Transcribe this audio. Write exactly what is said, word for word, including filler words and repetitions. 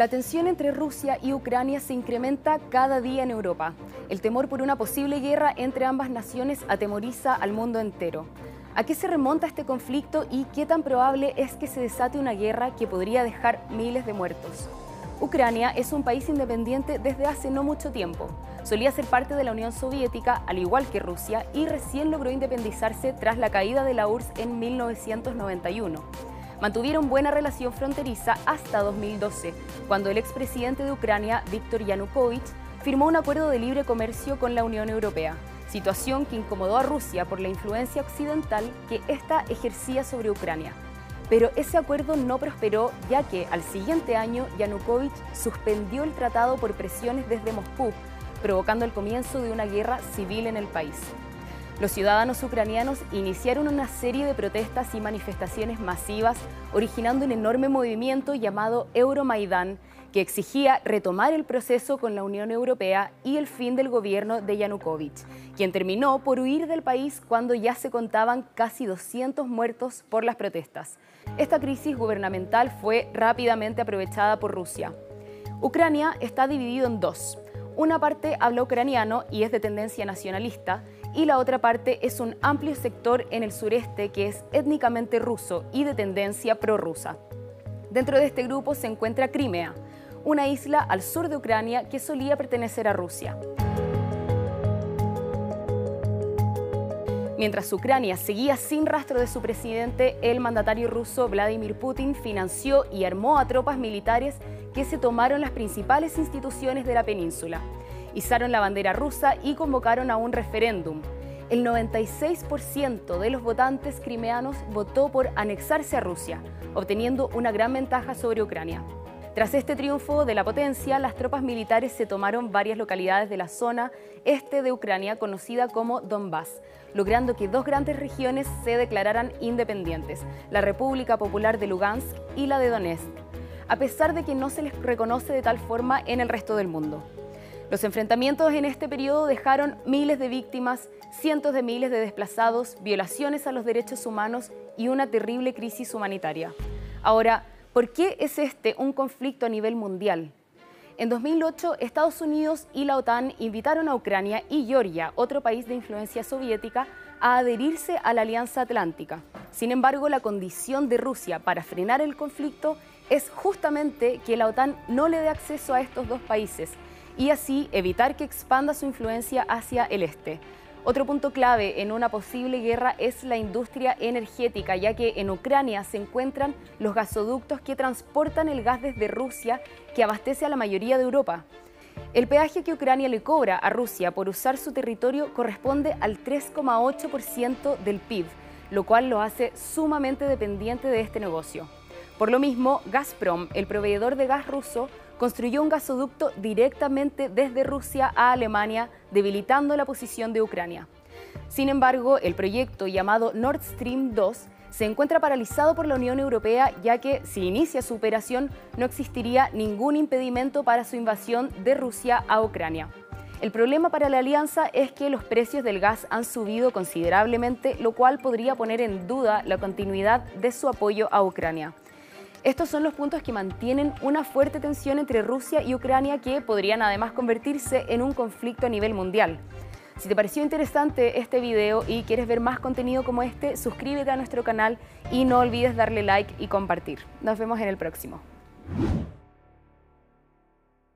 La tensión entre Rusia y Ucrania se incrementa cada día en Europa. El temor por una posible guerra entre ambas naciones atemoriza al mundo entero. ¿A qué se remonta este conflicto y qué tan probable es que se desate una guerra que podría dejar miles de muertos? Ucrania es un país independiente desde hace no mucho tiempo. Solía ser parte de la Unión Soviética, al igual que Rusia, y recién logró independizarse tras la caída de la U R S S en mil novecientos noventa y uno. Mantuvieron buena relación fronteriza hasta dos mil doce, cuando el expresidente de Ucrania, Viktor Yanukovych, firmó un acuerdo de libre comercio con la Unión Europea, situación que incomodó a Rusia por la influencia occidental que ésta ejercía sobre Ucrania. Pero ese acuerdo no prosperó, ya que al siguiente año Yanukovych suspendió el tratado por presiones desde Moscú, provocando el comienzo de una guerra civil en el país. Los ciudadanos ucranianos iniciaron una serie de protestas y manifestaciones masivas, originando un enorme movimiento llamado Euromaidán, que exigía retomar el proceso con la Unión Europea y el fin del gobierno de Yanukovych, quien terminó por huir del país cuando ya se contaban casi doscientos muertos por las protestas. Esta crisis gubernamental fue rápidamente aprovechada por Rusia. Ucrania está dividido en dos. Una parte habla ucraniano y es de tendencia nacionalista, y la otra parte es un amplio sector en el sureste que es étnicamente ruso y de tendencia prorrusa. Dentro de este grupo se encuentra Crimea, una isla al sur de Ucrania que solía pertenecer a Rusia. Mientras Ucrania seguía sin rastro de su presidente, el mandatario ruso Vladimir Putin financió y armó a tropas militares que se tomaron las principales instituciones de la península. Izaron la bandera rusa y convocaron a un referéndum. El noventa y seis por ciento de los votantes crimeanos votó por anexarse a Rusia, obteniendo una gran ventaja sobre Ucrania. Tras este triunfo de la potencia, las tropas militares se tomaron varias localidades de la zona este de Ucrania, conocida como Donbass, logrando que dos grandes regiones se declararan independientes, la República Popular de Lugansk y la de Donetsk, a pesar de que no se les reconoce de tal forma en el resto del mundo. Los enfrentamientos en este periodo dejaron miles de víctimas, cientos de miles de desplazados, violaciones a los derechos humanos y una terrible crisis humanitaria. Ahora, ¿por qué es este un conflicto a nivel mundial? En dos mil ocho, Estados Unidos y la OTAN invitaron a Ucrania y Georgia, otro país de influencia soviética, a adherirse a la Alianza Atlántica. Sin embargo, la condición de Rusia para frenar el conflicto es justamente que la OTAN no le dé acceso a estos dos países y así evitar que expanda su influencia hacia el este. Otro punto clave en una posible guerra es la industria energética, ya que en Ucrania se encuentran los gasoductos que transportan el gas desde Rusia, que abastece a la mayoría de Europa. El peaje que Ucrania le cobra a Rusia por usar su territorio corresponde al tres coma ocho por ciento del P I B, lo cual lo hace sumamente dependiente de este negocio. Por lo mismo, Gazprom, el proveedor de gas ruso, construyó un gasoducto directamente desde Rusia a Alemania, debilitando la posición de Ucrania. Sin embargo, el proyecto llamado Nord Stream dos se encuentra paralizado por la Unión Europea, ya que si inicia su operación no existiría ningún impedimento para su invasión de Rusia a Ucrania. El problema para la alianza es que los precios del gas han subido considerablemente, lo cual podría poner en duda la continuidad de su apoyo a Ucrania. Estos son los puntos que mantienen una fuerte tensión entre Rusia y Ucrania que podrían además convertirse en un conflicto a nivel mundial. Si te pareció interesante este video y quieres ver más contenido como este, suscríbete a nuestro canal y no olvides darle like y compartir. Nos vemos en el próximo.